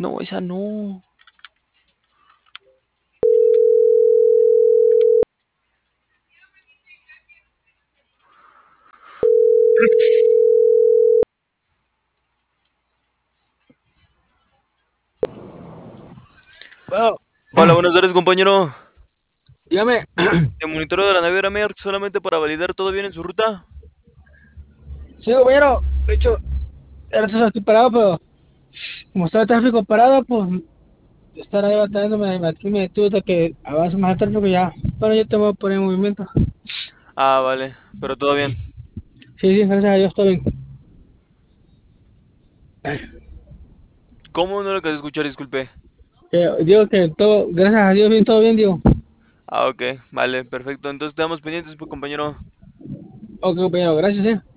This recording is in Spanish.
No, esa no. Bueno, Hola, buenas tardes, compañero. dígame. El monitoreo de la naviera Merck solamente para validar todo bien en su ruta. Sí, compañero. De hecho, ahorita estoy parado, pero como está el tráfico parado, pues estar ahí batallándome, aquí me detuve hasta que avance más el tráfico ya. Bueno, yo te voy a poner en movimiento. Ah, vale, pero todo bien. Sí, sí, gracias a Dios, todo bien. ¿Cómo no lo alcancé a escuchar? Disculpe. Digo que todo, gracias a Dios, bien, todo bien, digo. Ah, ok, vale, perfecto. Entonces estamos pendientes, pues, compañero. Ok, compañero, gracias,